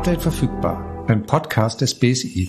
Update verfügbar, ein Podcast des BSI.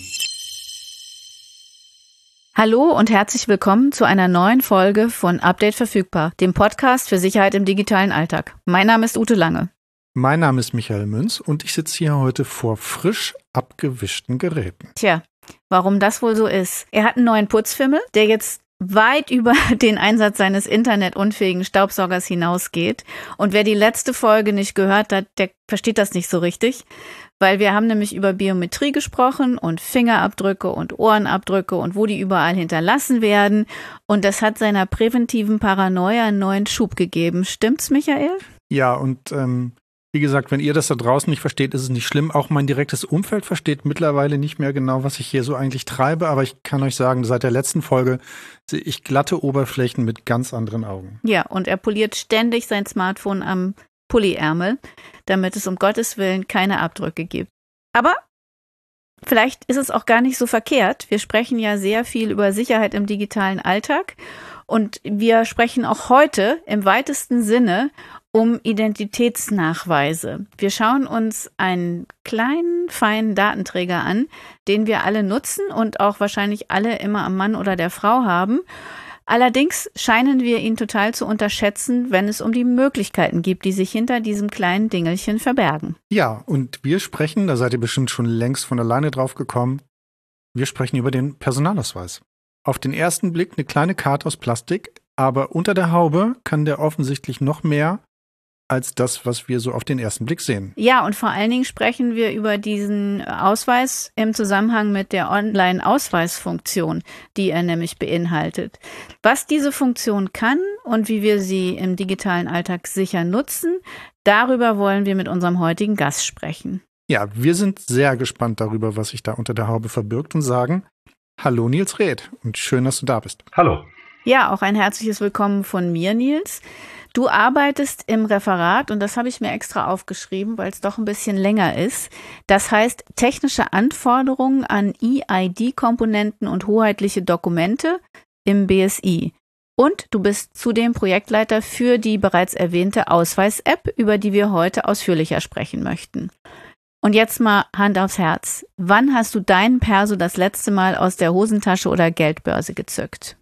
Hallo und herzlich willkommen zu einer neuen Folge von Update verfügbar, dem Podcast für Sicherheit im digitalen Alltag. Mein Name ist Ute Lange. Mein Name ist Michael Münz und ich sitze hier heute vor frisch abgewischten Geräten. Tja, warum das wohl so ist? Er hat einen neuen Putzfimmel, der jetzt weit über den Einsatz seines internetunfähigen Staubsaugers hinausgeht. Und wer die letzte Folge nicht gehört hat, der versteht das nicht so richtig, weil wir haben nämlich über Biometrie gesprochen und Fingerabdrücke und Ohrenabdrücke und wo die überall hinterlassen werden. Und das hat seiner präventiven Paranoia einen neuen Schub gegeben. Stimmt's, Michael? Ja, und wie gesagt, wenn ihr das da draußen nicht versteht, ist es nicht schlimm. Auch mein direktes Umfeld versteht mittlerweile nicht mehr genau, was ich hier so eigentlich treibe. Aber ich kann euch sagen, seit der letzten Folge sehe ich glatte Oberflächen mit ganz anderen Augen. Ja, und er poliert ständig sein Smartphone am Pulliärmel, damit es um Gottes Willen keine Abdrücke gibt. Aber vielleicht ist es auch gar nicht so verkehrt. Wir sprechen ja sehr viel über Sicherheit im digitalen Alltag. Und wir sprechen auch heute im weitesten Sinne um Identitätsnachweise. Wir schauen uns einen kleinen, feinen Datenträger an, den wir alle nutzen und auch wahrscheinlich alle immer am Mann oder der Frau haben. Allerdings scheinen wir ihn total zu unterschätzen, wenn es um die Möglichkeiten gibt, die sich hinter diesem kleinen Dingelchen verbergen. Ja, und wir sprechen, da seid ihr bestimmt schon längst von alleine drauf gekommen, wir sprechen über den Personalausweis. Auf den ersten Blick eine kleine Karte aus Plastik, aber unter der Haube kann der offensichtlich noch mehr als das, was wir so auf den ersten Blick sehen. Ja, und vor allen Dingen sprechen wir über diesen Ausweis im Zusammenhang mit der Online-Ausweisfunktion, die er nämlich beinhaltet. Was diese Funktion kann und wie wir sie im digitalen Alltag sicher nutzen, darüber wollen wir mit unserem heutigen Gast sprechen. Ja, wir sind sehr gespannt darüber, was sich da unter der Haube verbirgt und sagen: Hallo Nils Reth und schön, dass du da bist. Hallo. Ja, auch ein herzliches Willkommen von mir, Nils. Du arbeitest im Referat und das habe ich mir extra aufgeschrieben, weil es doch ein bisschen länger ist. Das heißt technische Anforderungen an eID-Komponenten und hoheitliche Dokumente im BSI. Und du bist zudem Projektleiter für die bereits erwähnte Ausweis-App, über die wir heute ausführlicher sprechen möchten. Und jetzt mal Hand aufs Herz. Wann hast du deinen Perso das letzte Mal aus der Hosentasche oder Geldbörse gezückt?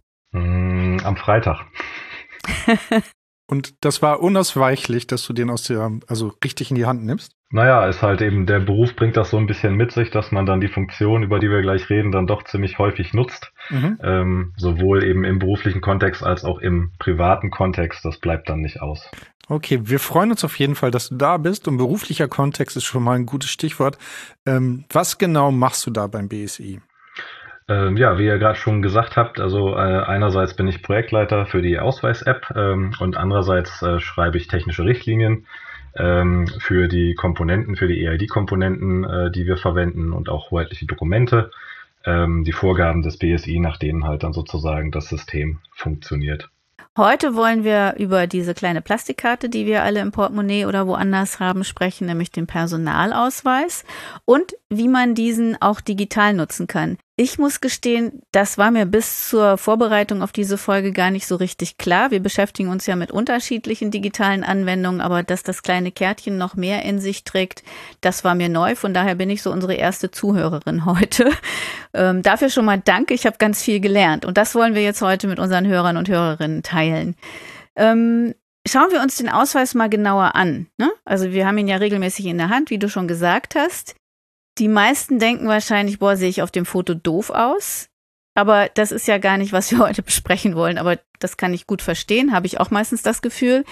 Am Freitag. Und das war unausweichlich, dass du den richtig in die Hand nimmst? Naja, ist halt eben, der Beruf bringt das so ein bisschen mit sich, dass man dann die Funktion, über die wir gleich reden, dann doch ziemlich häufig nutzt. Sowohl eben im beruflichen Kontext als auch im privaten Kontext. Das bleibt dann nicht aus. Okay, wir freuen uns auf jeden Fall, dass du da bist. Und beruflicher Kontext ist schon mal ein gutes Stichwort. Was genau machst du da beim BSI? Ja, wie ihr gerade schon gesagt habt, also einerseits bin ich Projektleiter für die Ausweis-App und andererseits schreibe ich technische Richtlinien für die Komponenten, für die eID-Komponenten, die wir verwenden und auch hoheitliche Dokumente, die Vorgaben des BSI, nach denen halt dann sozusagen das System funktioniert. Heute wollen wir über diese kleine Plastikkarte, die wir alle im Portemonnaie oder woanders haben, sprechen, nämlich den Personalausweis und wie man diesen auch digital nutzen kann. Ich muss gestehen, das war mir bis zur Vorbereitung auf diese Folge gar nicht so richtig klar. Wir beschäftigen uns ja mit unterschiedlichen digitalen Anwendungen, aber dass das kleine Kärtchen noch mehr in sich trägt, das war mir neu. Von daher bin ich so unsere erste Zuhörerin heute. Dafür schon mal danke, ich habe ganz viel gelernt und das wollen wir jetzt heute mit unseren Hörern und Hörerinnen teilen. Schauen wir uns den Ausweis mal genauer an, ne? Also wir haben ihn ja regelmäßig in der Hand, wie du schon gesagt hast. Die meisten denken wahrscheinlich, sehe ich auf dem Foto doof aus. Aber das ist ja gar nicht, was wir heute besprechen wollen. Aber das kann ich gut verstehen, habe ich auch meistens das Gefühl.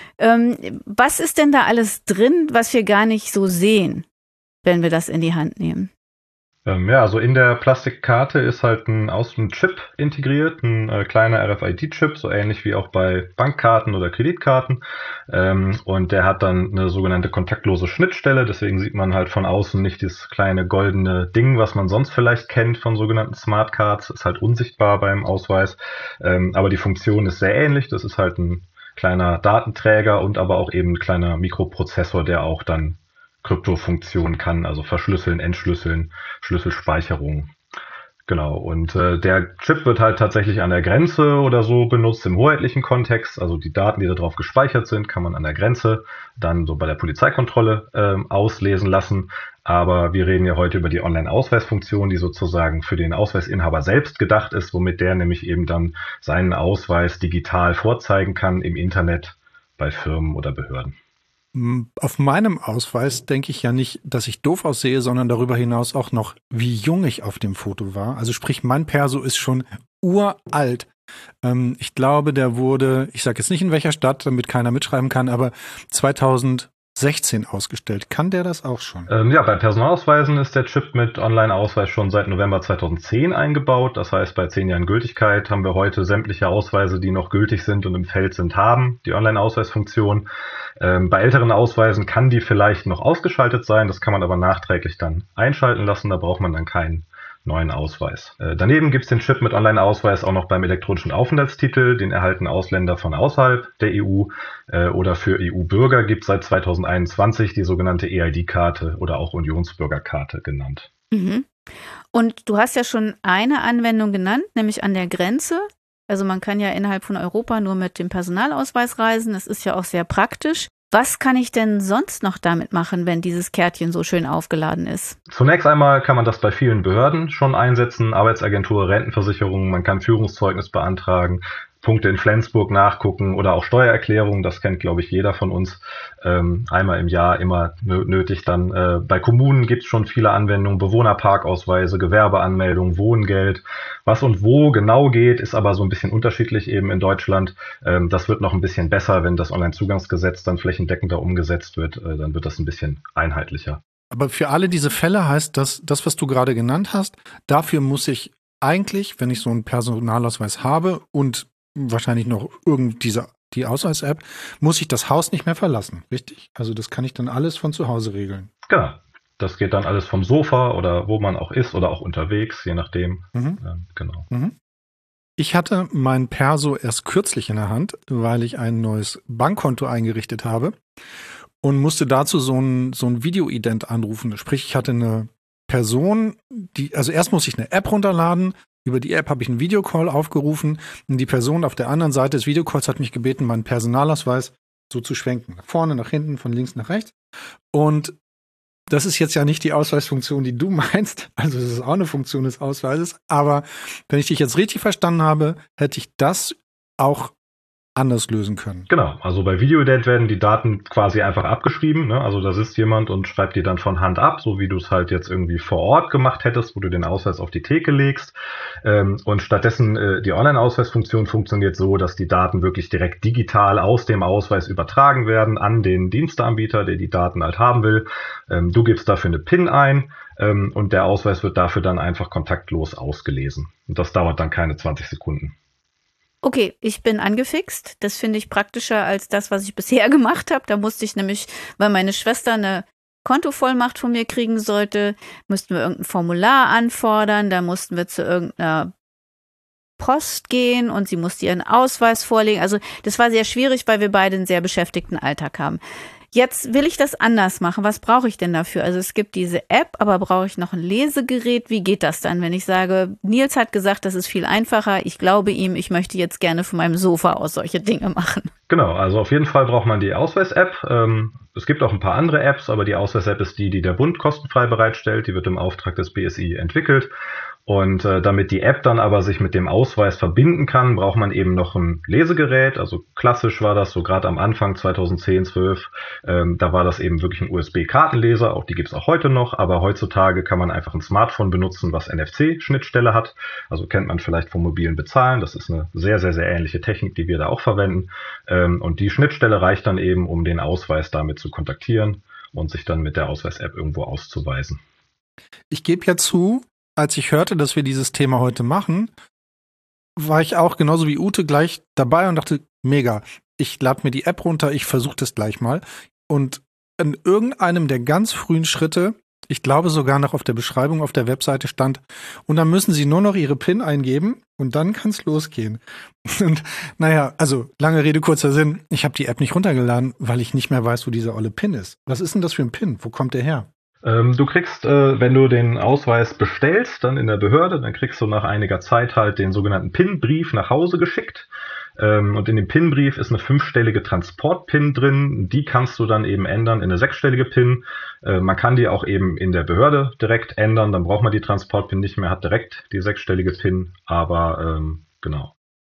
Was ist denn da alles drin, was wir gar nicht so sehen, wenn wir das in die Hand nehmen? Also in der Plastikkarte ist halt ein Chip integriert, ein kleiner RFID-Chip, so ähnlich wie auch bei Bankkarten oder Kreditkarten. Und der hat dann eine sogenannte kontaktlose Schnittstelle, deswegen sieht man halt von außen nicht dieses kleine goldene Ding, was man sonst vielleicht kennt von sogenannten Smartcards, ist halt unsichtbar beim Ausweis. Aber die Funktion ist sehr ähnlich, das ist halt ein kleiner Datenträger und aber auch eben ein kleiner Mikroprozessor, der auch dann Kryptofunktionen kann, also verschlüsseln, entschlüsseln, Schlüsselspeicherung. Genau, und der Chip wird halt tatsächlich an der Grenze oder so benutzt im hoheitlichen Kontext. Also die Daten, die da drauf gespeichert sind, kann man an der Grenze dann so bei der Polizeikontrolle auslesen lassen. Aber wir reden ja heute über die Online-Ausweisfunktion, die sozusagen für den Ausweisinhaber selbst gedacht ist, womit der nämlich eben dann seinen Ausweis digital vorzeigen kann im Internet bei Firmen oder Behörden. Auf meinem Ausweis denke ich ja nicht, dass ich doof aussehe, sondern darüber hinaus auch noch, wie jung ich auf dem Foto war. Also sprich, mein Perso ist schon uralt. Ich glaube, der wurde, ich sage jetzt nicht in welcher Stadt, damit keiner mitschreiben kann, aber 2016 ausgestellt. Kann der das auch schon? Ja, bei Personalausweisen ist der Chip mit Online-Ausweis schon seit November 2010 eingebaut. Das heißt, bei 10 Jahren Gültigkeit haben wir heute sämtliche Ausweise, die noch gültig sind und im Feld sind, haben die Online-Ausweisfunktion. Bei älteren Ausweisen kann die vielleicht noch ausgeschaltet sein. Das kann man aber nachträglich dann einschalten lassen. Da braucht man dann keinen neuen Ausweis. Daneben gibt es den Chip mit Online-Ausweis auch noch beim elektronischen Aufenthaltstitel. Den erhalten Ausländer von außerhalb der EU oder für EU-Bürger gibt es seit 2021 die sogenannte EID-Karte oder auch Unionsbürgerkarte genannt. Mhm. Und du hast ja schon eine Anwendung genannt, nämlich an der Grenze. Also man kann ja innerhalb von Europa nur mit dem Personalausweis reisen. Das ist ja auch sehr praktisch. Was kann ich denn sonst noch damit machen, wenn dieses Kärtchen so schön aufgeladen ist? Zunächst einmal kann man das bei vielen Behörden schon einsetzen. Arbeitsagentur, Rentenversicherung, man kann Führungszeugnis beantragen, Punkte in Flensburg nachgucken oder auch Steuererklärungen. Das kennt, glaube ich, jeder von uns. Einmal im Jahr immer nötig. Dann bei Kommunen gibt es schon viele Anwendungen, Bewohnerparkausweise, Gewerbeanmeldung, Wohngeld. Was und wo genau geht, ist aber so ein bisschen unterschiedlich eben in Deutschland. Das wird noch ein bisschen besser, wenn das Onlinezugangsgesetz dann flächendeckender umgesetzt wird. Dann wird das ein bisschen einheitlicher. Aber für alle diese Fälle heißt das, was du gerade genannt hast, dafür muss ich eigentlich, wenn ich so einen Personalausweis habe und wahrscheinlich noch die Ausweis-App, muss ich das Haus nicht mehr verlassen, richtig? Also das kann ich dann alles von zu Hause regeln. Genau. Das geht dann alles vom Sofa oder wo man auch ist oder auch unterwegs, je nachdem. Genau. Mhm. Ich hatte mein Perso erst kürzlich in der Hand, weil ich ein neues Bankkonto eingerichtet habe und musste dazu so ein Videoident anrufen. Sprich, ich hatte eine Person, also erst muss ich eine App runterladen. Über die App habe ich einen Videocall aufgerufen und die Person auf der anderen Seite des Videocalls hat mich gebeten, meinen Personalausweis so zu schwenken. Nach vorne, nach hinten, von links nach rechts. Und das ist jetzt ja nicht die Ausweisfunktion, die du meinst. Also das ist auch eine Funktion des Ausweises. Aber wenn ich dich jetzt richtig verstanden habe, hätte ich das auch anders lösen können. Genau, also bei Videoident werden die Daten quasi einfach abgeschrieben, ne? Also da sitzt jemand und schreibt die dann von Hand ab, so wie du es halt jetzt irgendwie vor Ort gemacht hättest, wo du den Ausweis auf die Theke legst. Und stattdessen die Online-Ausweisfunktion funktioniert so, dass die Daten wirklich direkt digital aus dem Ausweis übertragen werden an den Diensteanbieter, der die Daten halt haben will. Du gibst dafür eine PIN ein und der Ausweis wird dafür dann einfach kontaktlos ausgelesen. Und das dauert dann keine 20 Sekunden. Okay, ich bin angefixt. Das finde ich praktischer als das, was ich bisher gemacht habe. Da musste ich nämlich, weil meine Schwester eine Kontovollmacht von mir kriegen sollte, mussten wir irgendein Formular anfordern, da mussten wir zu irgendeiner Post gehen und sie musste ihren Ausweis vorlegen. Also das war sehr schwierig, weil wir beide einen sehr beschäftigten Alltag haben. Jetzt will ich das anders machen. Was brauche ich denn dafür? Also es gibt diese App, aber brauche ich noch ein Lesegerät? Wie geht das dann, wenn ich sage, Nils hat gesagt, das ist viel einfacher. Ich glaube ihm, ich möchte jetzt gerne von meinem Sofa aus solche Dinge machen. Genau, also auf jeden Fall braucht man die Ausweis-App. Es gibt auch ein paar andere Apps, aber die Ausweis-App ist die der Bund kostenfrei bereitstellt. Die wird im Auftrag des BSI entwickelt. Und damit die App dann aber sich mit dem Ausweis verbinden kann, braucht man eben noch ein Lesegerät. Also klassisch war das so gerade am Anfang 2010, 12. Da war das eben wirklich ein USB-Kartenleser. Auch die gibt's auch heute noch. Aber heutzutage kann man einfach ein Smartphone benutzen, was NFC-Schnittstelle hat. Also kennt man vielleicht vom mobilen Bezahlen. Das ist eine sehr, sehr, sehr ähnliche Technik, die wir da auch verwenden. Und die Schnittstelle reicht dann eben, um den Ausweis damit zu kontaktieren und sich dann mit der Ausweis-App irgendwo auszuweisen. Ich gebe ja zu, als ich hörte, dass wir dieses Thema heute machen, war ich auch genauso wie Ute gleich dabei und dachte, mega, ich lade mir die App runter, ich versuche das gleich mal. Und in irgendeinem der ganz frühen Schritte, ich glaube sogar noch auf der Beschreibung auf der Webseite stand, und dann müssen Sie nur noch Ihre PIN eingeben und dann kann es losgehen. Und naja, also lange Rede, kurzer Sinn, ich habe die App nicht runtergeladen, weil ich nicht mehr weiß, wo diese olle PIN ist. Was ist denn das für ein PIN? Wo kommt der her? Du kriegst, wenn du den Ausweis bestellst, dann in der Behörde, dann kriegst du nach einiger Zeit halt den sogenannten PIN-Brief nach Hause geschickt. Und in dem PIN-Brief ist eine 5-stellige Transport-PIN drin. Die kannst du dann eben ändern in eine 6-stellige PIN. Man kann die auch eben in der Behörde direkt ändern. Dann braucht man die Transport-PIN nicht mehr, hat direkt die 6-stellige PIN. Aber genau.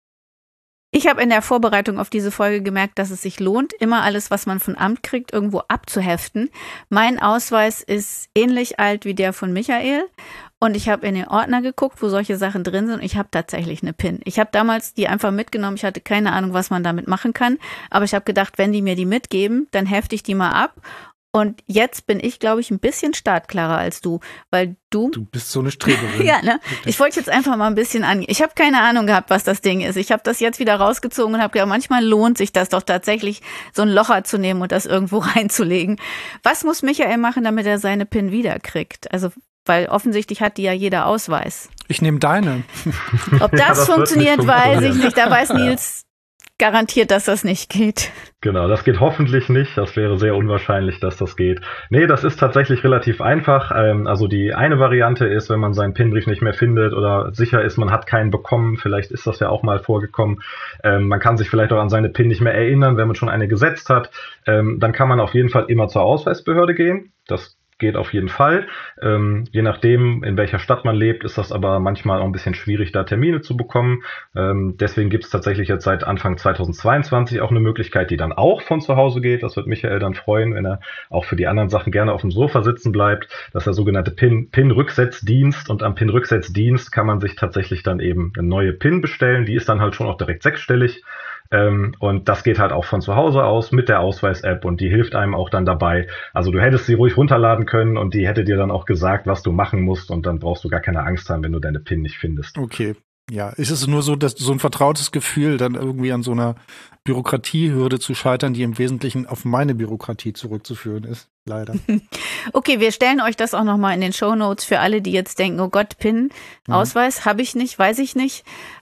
Ich habe in der Vorbereitung auf diese Folge gemerkt, dass es sich lohnt, immer alles, was man von Amt kriegt, irgendwo abzuheften. Mein Ausweis ist ähnlich alt wie der von Michael und ich habe in den Ordner geguckt, wo solche Sachen drin sind und ich habe tatsächlich eine PIN. Ich habe damals die einfach mitgenommen, ich hatte keine Ahnung, was man damit machen kann, aber ich habe gedacht, wenn die mir die mitgeben, dann hefte ich die mal ab. Und jetzt bin ich, glaube ich, ein bisschen startklarer als du, weil du bist so eine Streberin. Ja, ne? Ich wollte jetzt einfach mal ein bisschen angehen. Ich habe keine Ahnung gehabt, was das Ding ist. Ich habe das jetzt wieder rausgezogen und habe gedacht, manchmal lohnt sich das doch tatsächlich, so ein Locher zu nehmen und das irgendwo reinzulegen. Was muss Michael machen, damit er seine PIN wiederkriegt? Also, weil offensichtlich hat die ja jeder Ausweis. Ich nehme deine. Ob das funktioniert, weiß ich nicht. Da weiß Nils garantiert, dass das nicht geht. Genau, das geht hoffentlich nicht. Das wäre sehr unwahrscheinlich, dass das geht. Nee, das ist tatsächlich relativ einfach. Also die eine Variante ist, wenn man seinen PIN-Brief nicht mehr findet oder sicher ist, man hat keinen bekommen. Vielleicht ist das ja auch mal vorgekommen. Man kann sich vielleicht auch an seine PIN nicht mehr erinnern, wenn man schon eine gesetzt hat. Dann kann man auf jeden Fall immer zur Ausweisbehörde gehen. Das geht auf jeden Fall. Je nachdem, in welcher Stadt man lebt, ist das aber manchmal auch ein bisschen schwierig, da Termine zu bekommen. Deswegen gibt es tatsächlich jetzt seit Anfang 2022 auch eine Möglichkeit, die dann auch von zu Hause geht. Das wird Michael dann freuen, wenn er auch für die anderen Sachen gerne auf dem Sofa sitzen bleibt. Das ist der sogenannte PIN-Rücksetzdienst. Und am PIN-Rücksetzdienst kann man sich tatsächlich dann eben eine neue PIN bestellen. Die ist dann halt schon auch direkt 6-stellig. Und das geht halt auch von zu Hause aus mit der Ausweis-App und die hilft einem auch dann dabei. Also du hättest sie ruhig runterladen können und die hätte dir dann auch gesagt, was du machen musst und dann brauchst du gar keine Angst haben, wenn du deine PIN nicht findest. Okay, ja. Ist es nur so, dass so ein vertrautes Gefühl, dann irgendwie an so einer Bürokratiehürde zu scheitern, die im Wesentlichen auf meine Bürokratie zurückzuführen ist? Leider. Okay, wir stellen euch das auch nochmal in den Shownotes für alle, die jetzt denken, oh Gott, PIN, Ausweis, habe ich nicht, weiß ich nicht.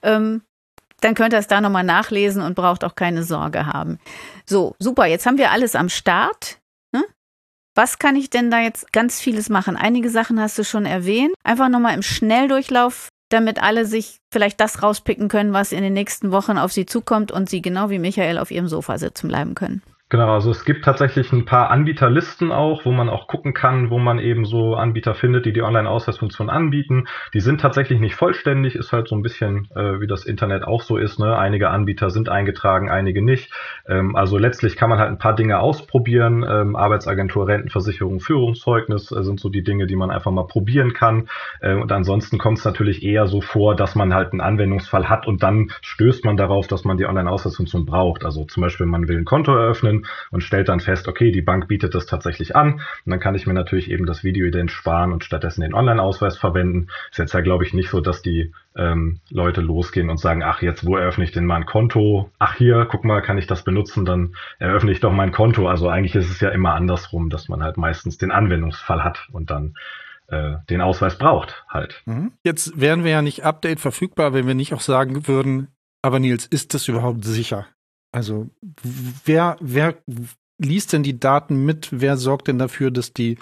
Dann könnt ihr es da nochmal nachlesen und braucht auch keine Sorge haben. So, super, jetzt haben wir alles am Start. Ne? Was kann ich denn da jetzt ganz vieles machen? Einige Sachen hast du schon erwähnt. Einfach nochmal im Schnelldurchlauf, damit alle sich vielleicht das rauspicken können, was in den nächsten Wochen auf sie zukommt und sie genau wie Michael auf ihrem Sofa sitzen bleiben können. Genau, also es gibt tatsächlich ein paar Anbieterlisten auch, wo man auch gucken kann, wo man eben so Anbieter findet, die Online-Ausweisfunktion anbieten. Die sind tatsächlich nicht vollständig, ist halt so ein bisschen, wie das Internet auch so ist, ne? Einige Anbieter sind eingetragen, einige nicht. Also letztlich kann man halt ein paar Dinge ausprobieren. Arbeitsagentur, Rentenversicherung, Führungszeugnis sind so die Dinge, die man einfach mal probieren kann. Und ansonsten kommt es natürlich eher so vor, dass man halt einen Anwendungsfall hat und dann stößt man darauf, dass man die Online-Ausweisfunktion braucht. Also zum Beispiel, man will ein Konto eröffnen und stellt dann fest, okay, die Bank bietet das tatsächlich an. Und dann kann ich mir natürlich eben das Videoident sparen und stattdessen den Online-Ausweis verwenden. Ist jetzt ja, glaube ich, nicht so, dass die Leute losgehen und sagen, ach, jetzt, wo eröffne ich denn mal ein Konto? Ach, hier, guck mal, kann ich das benutzen? Dann eröffne ich doch mein Konto. Also eigentlich ist es ja immer andersrum, dass man halt meistens den Anwendungsfall hat und dann den Ausweis braucht halt. Jetzt wären wir ja nicht Update verfügbar, wenn wir nicht auch sagen würden, aber Nils, ist das überhaupt sicher? Also wer liest denn die Daten mit? Wer sorgt denn dafür, dass die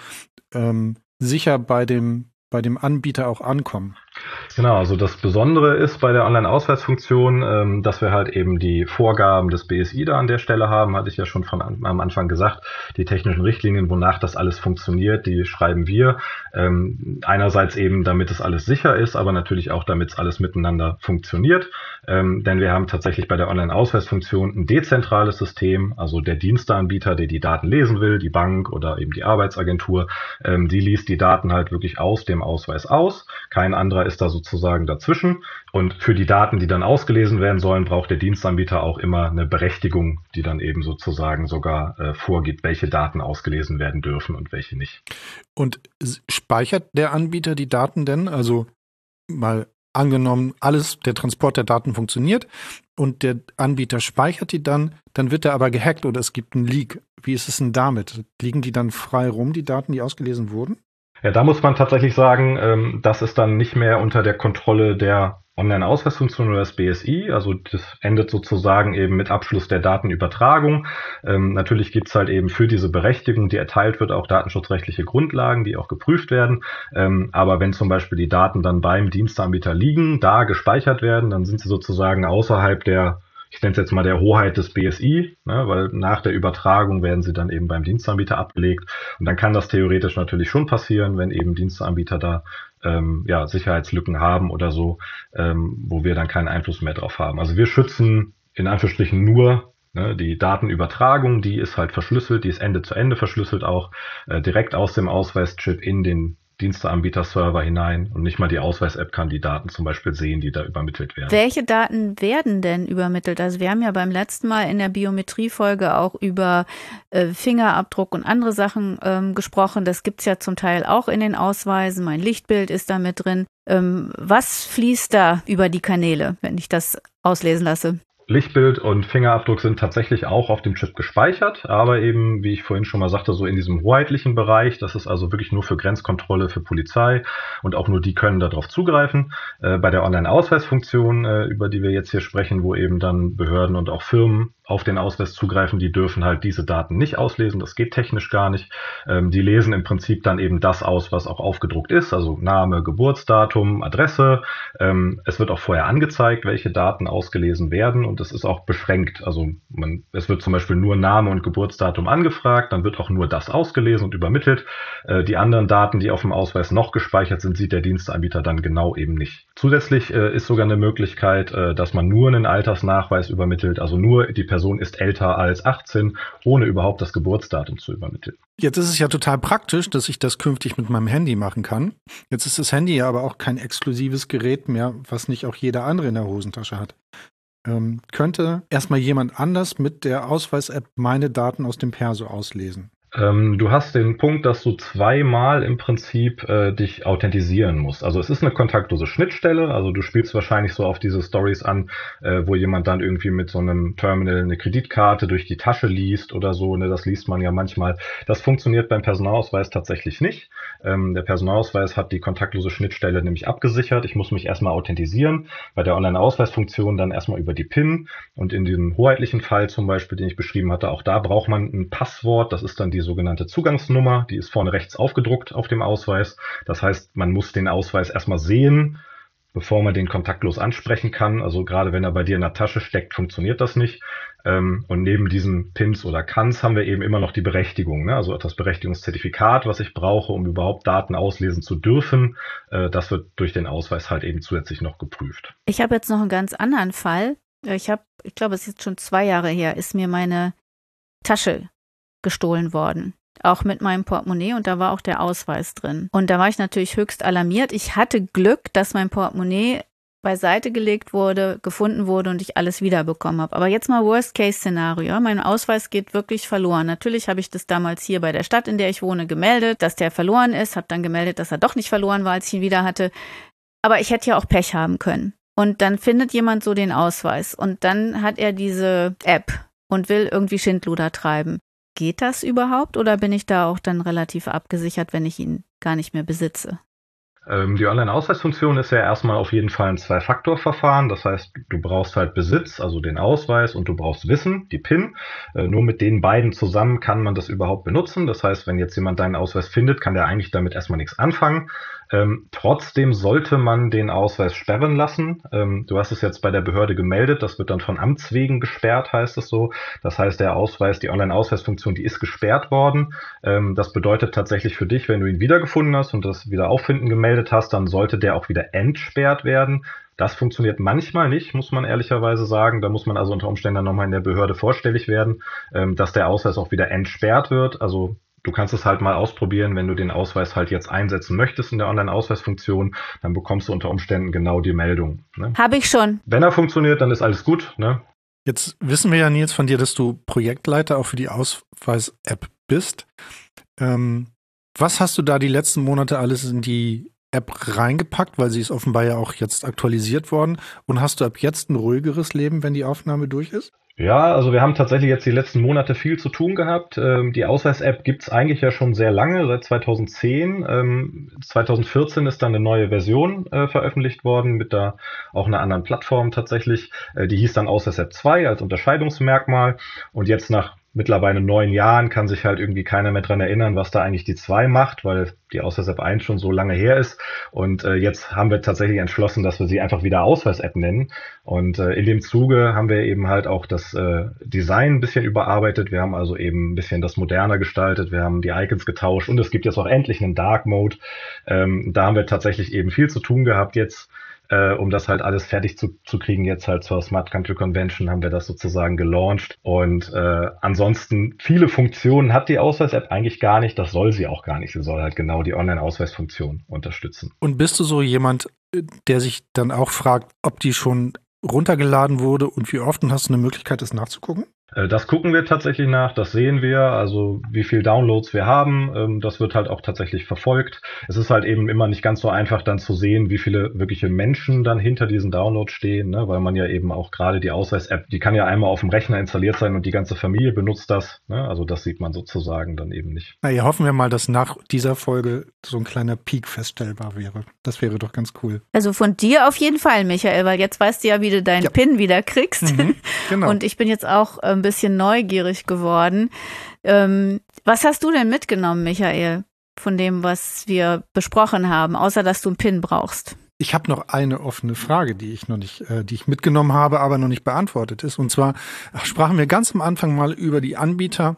sicher bei dem Anbieter auch ankommen? Genau, also das Besondere ist bei der Online-Ausweisfunktion, dass wir halt eben die Vorgaben des BSI da an der Stelle haben, hatte ich ja schon am Anfang gesagt, die technischen Richtlinien, wonach das alles funktioniert, die schreiben wir. Einerseits eben, damit es alles sicher ist, aber natürlich auch, damit es alles miteinander funktioniert. Denn wir haben tatsächlich bei der Online-Ausweisfunktion ein dezentrales System, also der Diensteanbieter, der die Daten lesen will, die Bank oder eben die Arbeitsagentur, die liest die Daten halt wirklich aus dem Ausweis aus. Kein anderer ist da sozusagen dazwischen. Und für die Daten, die dann ausgelesen werden sollen, braucht der Dienstanbieter auch immer eine Berechtigung, die dann eben sozusagen sogar vorgibt, welche Daten ausgelesen werden dürfen und welche nicht. Und speichert der Anbieter die Daten denn? Also mal angenommen, der Transport der Daten funktioniert und der Anbieter speichert die dann wird er aber gehackt oder es gibt einen Leak. Wie ist es denn damit? Liegen die dann frei rum, die Daten, die ausgelesen wurden? Ja, da muss man tatsächlich sagen, das ist dann nicht mehr unter der Kontrolle der Online-Ausweisfunktion oder das BSI, also das endet sozusagen eben mit Abschluss der Datenübertragung. Natürlich gibt's halt eben für diese Berechtigung, die erteilt wird, auch datenschutzrechtliche Grundlagen, die auch geprüft werden. Aber wenn zum Beispiel die Daten dann beim Diensteanbieter liegen, da gespeichert werden, dann sind sie sozusagen außerhalb der, ich nenne es jetzt mal der Hoheit des BSI, ne, weil nach der Übertragung werden sie dann eben beim Diensteanbieter abgelegt. Und dann kann das theoretisch natürlich schon passieren, wenn eben Diensteanbieter da Sicherheitslücken haben oder so, wo wir dann keinen Einfluss mehr drauf haben. Also wir schützen in Anführungsstrichen nur die Datenübertragung, die ist halt verschlüsselt, die ist Ende zu Ende verschlüsselt auch, direkt aus dem Ausweischip in den Diensteanbieter-Server hinein und nicht mal die Ausweis-App kann die Daten zum Beispiel sehen, die da übermittelt werden. Welche Daten werden denn übermittelt? Also wir haben ja beim letzten Mal in der Biometrie-Folge auch über Fingerabdruck und andere Sachen gesprochen. Das gibt's ja zum Teil auch in den Ausweisen. Mein Lichtbild ist da mit drin. Was fließt da über die Kanäle, wenn ich das auslesen lasse? Lichtbild und Fingerabdruck sind tatsächlich auch auf dem Chip gespeichert, aber eben, wie ich vorhin schon mal sagte, so in diesem hoheitlichen Bereich. Das ist also wirklich nur für Grenzkontrolle, für Polizei und auch nur die können darauf zugreifen. Bei der Online-Ausweisfunktion, über die wir jetzt hier sprechen, wo eben dann Behörden und auch Firmen auf den Ausweis zugreifen, die dürfen halt diese Daten nicht auslesen, das geht technisch gar nicht. Die lesen im Prinzip dann eben das aus, was auch aufgedruckt ist, also Name, Geburtsdatum, Adresse. Es wird auch vorher angezeigt, welche Daten ausgelesen werden und es ist auch beschränkt. Also es wird zum Beispiel nur Name und Geburtsdatum angefragt, dann wird auch nur das ausgelesen und übermittelt. Die anderen Daten, die auf dem Ausweis noch gespeichert sind, sieht der Diensteanbieter dann genau eben nicht. Zusätzlich ist sogar eine Möglichkeit, dass man nur einen Altersnachweis übermittelt, also nur die Person ist älter als 18, ohne überhaupt das Geburtsdatum zu übermitteln. Jetzt ist es ja total praktisch, dass ich das künftig mit meinem Handy machen kann. Jetzt ist das Handy ja aber auch kein exklusives Gerät mehr, was nicht auch jeder andere in der Hosentasche hat. Könnte erstmal jemand anders mit der Ausweis-App meine Daten aus dem Perso auslesen? Du hast den Punkt, dass du zweimal im Prinzip dich authentisieren musst. Also es ist eine kontaktlose Schnittstelle, also du spielst wahrscheinlich so auf diese Stories an, wo jemand dann irgendwie mit so einem Terminal eine Kreditkarte durch die Tasche liest oder so, ne, das liest man ja manchmal. Das funktioniert beim Personalausweis tatsächlich nicht. Der Personalausweis hat die kontaktlose Schnittstelle nämlich abgesichert. Ich muss mich erstmal authentisieren, bei der Online-Ausweisfunktion dann erstmal über die PIN und in diesem hoheitlichen Fall zum Beispiel, den ich beschrieben hatte, auch da braucht man ein Passwort, das ist dann die sogenannte Zugangsnummer, die ist vorne rechts aufgedruckt auf dem Ausweis. Das heißt, man muss den Ausweis erstmal sehen, bevor man den kontaktlos ansprechen kann. Also gerade wenn er bei dir in der Tasche steckt, funktioniert das nicht. Und neben diesen Pins oder CANs haben wir eben immer noch die Berechtigung, ne? Also das Berechtigungszertifikat, was ich brauche, um überhaupt Daten auslesen zu dürfen. Das wird durch den Ausweis halt eben zusätzlich noch geprüft. Ich habe jetzt noch einen ganz anderen Fall. Ich glaube, es ist jetzt schon 2 Jahre her, ist mir meine Tasche gestohlen worden. Auch mit meinem Portemonnaie und da war auch der Ausweis drin. Und da war ich natürlich höchst alarmiert. Ich hatte Glück, dass mein Portemonnaie beiseite gelegt wurde, gefunden wurde und ich alles wiederbekommen habe. Aber jetzt mal Worst-Case-Szenario. Mein Ausweis geht wirklich verloren. Natürlich habe ich das damals hier bei der Stadt, in der ich wohne, gemeldet, dass der verloren ist. Habe dann gemeldet, dass er doch nicht verloren war, als ich ihn wieder hatte. Aber ich hätte ja auch Pech haben können. Und dann findet jemand so den Ausweis und dann hat er diese App und will irgendwie Schindluder treiben. Geht das überhaupt oder bin ich da auch dann relativ abgesichert, wenn ich ihn gar nicht mehr besitze? Die Online-Ausweisfunktion ist ja erstmal auf jeden Fall ein 2-Faktor-Verfahren. Das heißt, du brauchst halt Besitz, also den Ausweis, und du brauchst Wissen, die PIN. Nur mit den beiden zusammen kann man das überhaupt benutzen. Das heißt, wenn jetzt jemand deinen Ausweis findet, kann der eigentlich damit erstmal nichts anfangen. Trotzdem sollte man den Ausweis sperren lassen. Du hast es jetzt bei der Behörde gemeldet, das wird dann von Amts wegen gesperrt, heißt es so. Das heißt, der Ausweis, die Online-Ausweisfunktion, die ist gesperrt worden. Das bedeutet tatsächlich für dich, wenn du ihn wiedergefunden hast und das Wiederauffinden gemeldet hast, dann sollte der auch wieder entsperrt werden. Das funktioniert manchmal nicht, muss man ehrlicherweise sagen. Da muss man also unter Umständen dann nochmal in der Behörde vorstellig werden, dass der Ausweis auch wieder entsperrt wird. Also du kannst es halt mal ausprobieren, wenn du den Ausweis halt jetzt einsetzen möchtest in der Online-Ausweisfunktion, dann bekommst du unter Umständen genau die Meldung. Ne? Habe ich schon. Wenn er funktioniert, dann ist alles gut. Ne? Jetzt wissen wir ja, Nils, von dir, dass du Projektleiter auch für die Ausweis-App bist. Was hast du da die letzten Monate alles in die App reingepackt, weil sie ist offenbar ja auch jetzt aktualisiert worden. Und hast du ab jetzt ein ruhigeres Leben, wenn die Aufnahme durch ist? Ja, also wir haben tatsächlich jetzt die letzten Monate viel zu tun gehabt. Die Ausweis-App gibt's eigentlich ja schon sehr lange, seit 2010. 2014 ist dann eine neue Version veröffentlicht worden, mit da auch einer anderen Plattform tatsächlich. Die hieß dann Ausweis-App 2 als Unterscheidungsmerkmal. Und jetzt nach mittlerweile 9 Jahren kann sich halt irgendwie keiner mehr dran erinnern, was da eigentlich die 2 macht, weil die Ausweis-App 1 schon so lange her ist. Und jetzt haben wir tatsächlich entschlossen, dass wir sie einfach wieder Ausweis-App nennen. Und in dem Zuge haben wir eben halt auch das Design ein bisschen überarbeitet. Wir haben also eben ein bisschen das moderner gestaltet. Wir haben die Icons getauscht und es gibt jetzt auch endlich einen Dark Mode. Da haben wir tatsächlich eben viel zu tun gehabt jetzt, um das halt alles fertig zu kriegen. Jetzt halt zur Smart Country Convention haben wir das sozusagen gelauncht. Und ansonsten viele Funktionen hat die Ausweis-App eigentlich gar nicht. Das soll sie auch gar nicht. Sie soll halt genau die Online-Ausweisfunktion unterstützen. Und bist du so jemand, der sich dann auch fragt, ob die schon runtergeladen wurde und wie oft, und hast du eine Möglichkeit, das nachzugucken? Das gucken wir tatsächlich nach, das sehen wir, also wie viel Downloads wir haben, das wird halt auch tatsächlich verfolgt. Es ist halt eben immer nicht ganz so einfach dann zu sehen, wie viele wirkliche Menschen dann hinter diesen Downloads stehen, ne? Weil man ja eben auch gerade die Ausweis-App, die kann ja einmal auf dem Rechner installiert sein und die ganze Familie benutzt das, ne? Also das sieht man sozusagen dann eben nicht. Na ja, hoffen wir mal, dass nach dieser Folge so ein kleiner Peak feststellbar wäre. Das wäre doch ganz cool. Also von dir auf jeden Fall, Michael, weil jetzt weißt du ja, wie du deinen PIN wieder kriegst. Genau. Und ich bin jetzt auch ein bisschen neugierig geworden. Was hast du denn mitgenommen, Michael, von dem, was wir besprochen haben, außer dass du einen PIN brauchst? Ich habe noch eine offene Frage, die ich mitgenommen habe, aber noch nicht beantwortet ist. Und zwar sprachen wir ganz am Anfang mal über die Anbieter,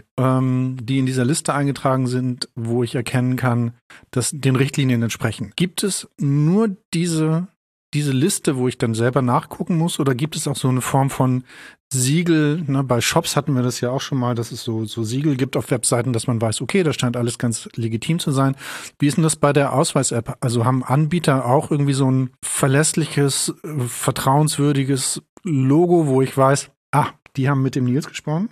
die in dieser Liste eingetragen sind, wo ich erkennen kann, dass den Richtlinien entsprechen. Gibt es nur diese Liste, wo ich dann selber nachgucken muss, oder gibt es auch so eine Form von Siegel? Ne, bei Shops hatten wir das ja auch schon mal, dass es so Siegel gibt auf Webseiten, dass man weiß, okay, da scheint alles ganz legitim zu sein. Wie ist denn das bei der Ausweis-App? Also haben Anbieter auch irgendwie so ein verlässliches, vertrauenswürdiges Logo, wo ich weiß, die haben mit dem Nils gesprochen?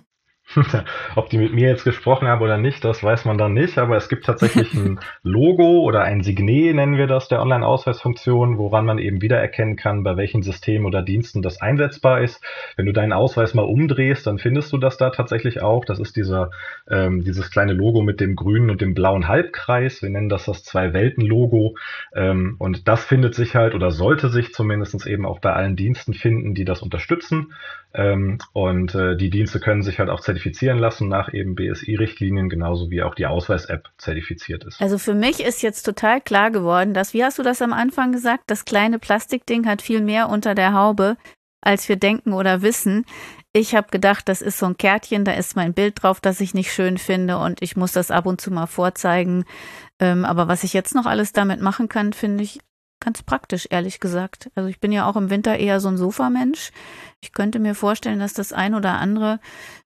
Ob die mit mir jetzt gesprochen haben oder nicht, das weiß man dann nicht, aber es gibt tatsächlich ein Logo oder ein Signet, nennen wir das, der Online-Ausweisfunktion, woran man eben wiedererkennen kann, bei welchen Systemen oder Diensten das einsetzbar ist. Wenn du deinen Ausweis mal umdrehst, dann findest du das da tatsächlich auch. Das ist dieses kleine Logo mit dem grünen und dem blauen Halbkreis. Wir nennen das Zwei-Welten-Logo. Und das findet sich halt oder sollte sich zumindest eben auch bei allen Diensten finden, die das unterstützen. Und die Dienste können sich halt auch zertifizieren lassen nach eben BSI-Richtlinien, genauso wie auch die Ausweis-App zertifiziert ist. Also für mich ist jetzt total klar geworden, dass, wie hast du das am Anfang gesagt, das kleine Plastikding hat viel mehr unter der Haube, als wir denken oder wissen. Ich habe gedacht, das ist so ein Kärtchen, da ist mein Bild drauf, das ich nicht schön finde und ich muss das ab und zu mal vorzeigen. Aber was ich jetzt noch alles damit machen kann, finde ich ganz praktisch, ehrlich gesagt. Also ich bin ja auch im Winter eher so ein Sofamensch. Ich könnte mir vorstellen, dass das ein oder andere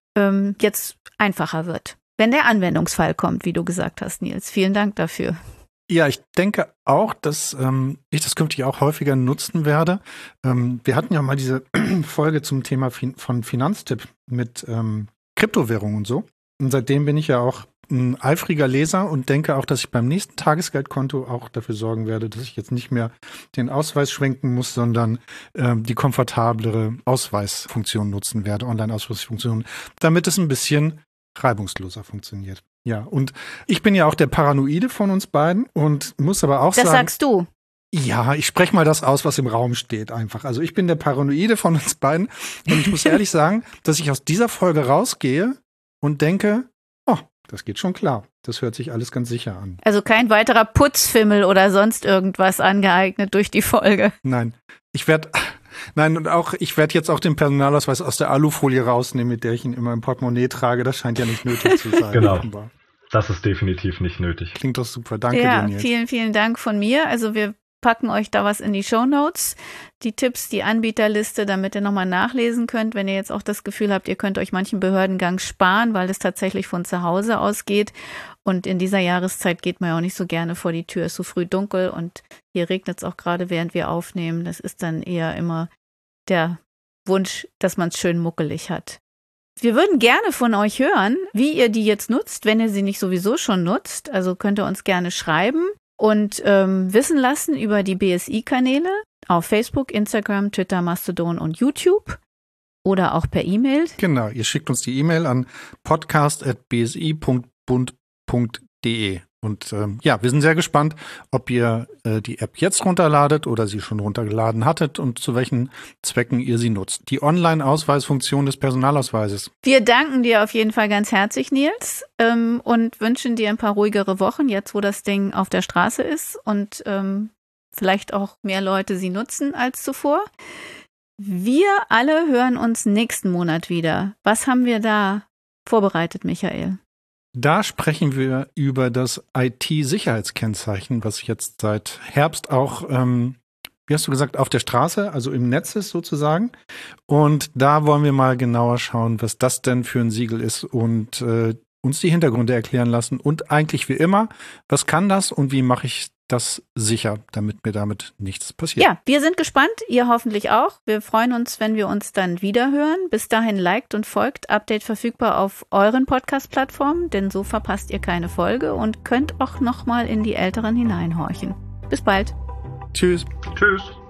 jetzt einfacher wird, wenn der Anwendungsfall kommt, wie du gesagt hast, Nils. Vielen Dank dafür. Ja, ich denke auch, dass ich das künftig auch häufiger nutzen werde. Wir hatten ja mal diese Folge zum Thema von Finanztipp mit Kryptowährung und so. Und seitdem bin ich ja auch ein eifriger Leser und denke auch, dass ich beim nächsten Tagesgeldkonto auch dafür sorgen werde, dass ich jetzt nicht mehr den Ausweis schwenken muss, sondern die komfortablere Ausweisfunktion nutzen werde, Online-Ausweisfunktion, damit es ein bisschen reibungsloser funktioniert. Ja, und ich bin ja auch der Paranoide von uns beiden und muss aber auch sagen... Das sagst du. Ja, ich spreche mal das aus, was im Raum steht einfach. Also ich bin der Paranoide von uns beiden und ich muss ehrlich sagen, dass ich aus dieser Folge rausgehe und denke, das geht schon klar. Das hört sich alles ganz sicher an. Also kein weiterer Putzfimmel oder sonst irgendwas angeeignet durch die Folge. Nein, ich werde jetzt auch den Personalausweis aus der Alufolie rausnehmen, mit der ich ihn immer im Portemonnaie trage. Das scheint ja nicht nötig zu sein. Genau. Das ist definitiv nicht nötig. Klingt doch super. Danke dir, Nils. Vielen, vielen Dank von mir. Also wir packen euch da was in die Shownotes, die Tipps, die Anbieterliste, damit ihr nochmal nachlesen könnt, wenn ihr jetzt auch das Gefühl habt, ihr könnt euch manchen Behördengang sparen, weil es tatsächlich von zu Hause aus geht. Und in dieser Jahreszeit geht man ja auch nicht so gerne vor die Tür, ist so früh dunkel und hier regnet es auch gerade, während wir aufnehmen. Das ist dann eher immer der Wunsch, dass man es schön muckelig hat. Wir würden gerne von euch hören, wie ihr die jetzt nutzt, wenn ihr sie nicht sowieso schon nutzt. Also könnt ihr uns gerne schreiben. und wissen lassen über die BSI-Kanäle auf Facebook, Instagram, Twitter, Mastodon und YouTube oder auch per E-Mail. Genau, ihr schickt uns die E-Mail an podcast@bsi.bund.de. Und wir sind sehr gespannt, ob ihr die App jetzt runterladet oder sie schon runtergeladen hattet und zu welchen Zwecken ihr sie nutzt. Die Online-Ausweisfunktion des Personalausweises. Wir danken dir auf jeden Fall ganz herzlich, Nils, und wünschen dir ein paar ruhigere Wochen, jetzt wo das Ding auf der Straße ist und vielleicht auch mehr Leute sie nutzen als zuvor. Wir alle hören uns nächsten Monat wieder. Was haben wir da vorbereitet, Michael? Da sprechen wir über das IT-Sicherheitskennzeichen, was jetzt seit Herbst auch, wie hast du gesagt, auf der Straße, also im Netz ist sozusagen. Und da wollen wir mal genauer schauen, was das denn für ein Siegel ist und uns die Hintergründe erklären lassen. Und eigentlich wie immer, was kann das und wie mache ich das sicher, damit mir damit nichts passiert. Ja, wir sind gespannt, ihr hoffentlich auch. Wir freuen uns, wenn wir uns dann wieder hören. Bis dahin liked und folgt. Update verfügbar auf euren Podcast-Plattformen, denn so verpasst ihr keine Folge und könnt auch nochmal in die älteren hineinhorchen. Bis bald. Tschüss. Tschüss.